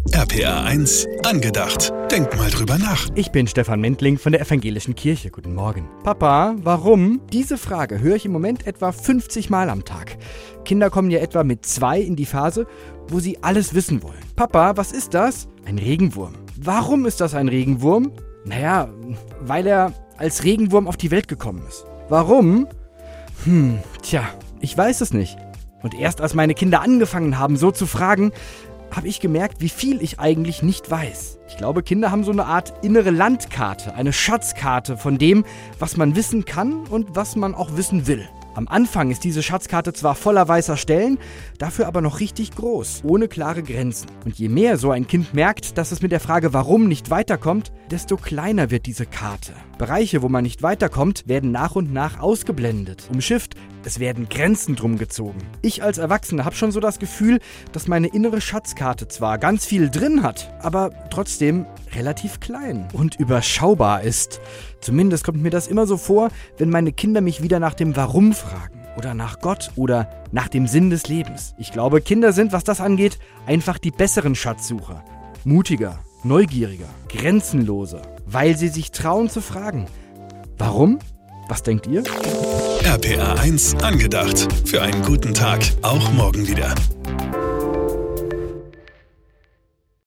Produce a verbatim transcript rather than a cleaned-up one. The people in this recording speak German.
R P R eins angedacht. Denk mal drüber nach. Ich bin Stefan Mentling von der Evangelischen Kirche. Guten Morgen. Papa, warum? Diese Frage höre ich im Moment etwa fünfzig Mal am Tag. Kinder kommen ja etwa mit zwei in die Phase, wo sie alles wissen wollen. Papa, was ist das? Ein Regenwurm. Warum ist das ein Regenwurm? Naja, weil er als Regenwurm auf die Welt gekommen ist. Warum? Hm, tja, ich weiß es nicht. Und erst als meine Kinder angefangen haben, so zu fragen, habe ich gemerkt, wie viel ich eigentlich nicht weiß. Ich glaube, Kinder haben so eine Art innere Landkarte, eine Schatzkarte von dem, was man wissen kann und was man auch wissen will. Am Anfang ist diese Schatzkarte zwar voller weißer Stellen, dafür aber noch richtig groß, ohne klare Grenzen. Und je mehr so ein Kind merkt, dass es mit der Frage warum nicht weiterkommt, desto kleiner wird diese Karte. Bereiche, wo man nicht weiterkommt, werden nach und nach ausgeblendet, umschifft, es werden Grenzen drum gezogen. Ich als Erwachsener habe schon so das Gefühl, dass meine innere Schatzkarte zwar ganz viel drin hat, aber trotzdem relativ klein und überschaubar ist. Zumindest kommt mir das immer so vor, wenn meine Kinder mich wieder nach dem Warum fragen oder nach Gott oder nach dem Sinn des Lebens. Ich glaube, Kinder sind, was das angeht, einfach die besseren Schatzsucher. Mutiger, neugieriger, grenzenloser, weil sie sich trauen zu fragen. Warum? Was denkt ihr? R P R eins angedacht. Für einen guten Tag. Auch morgen wieder.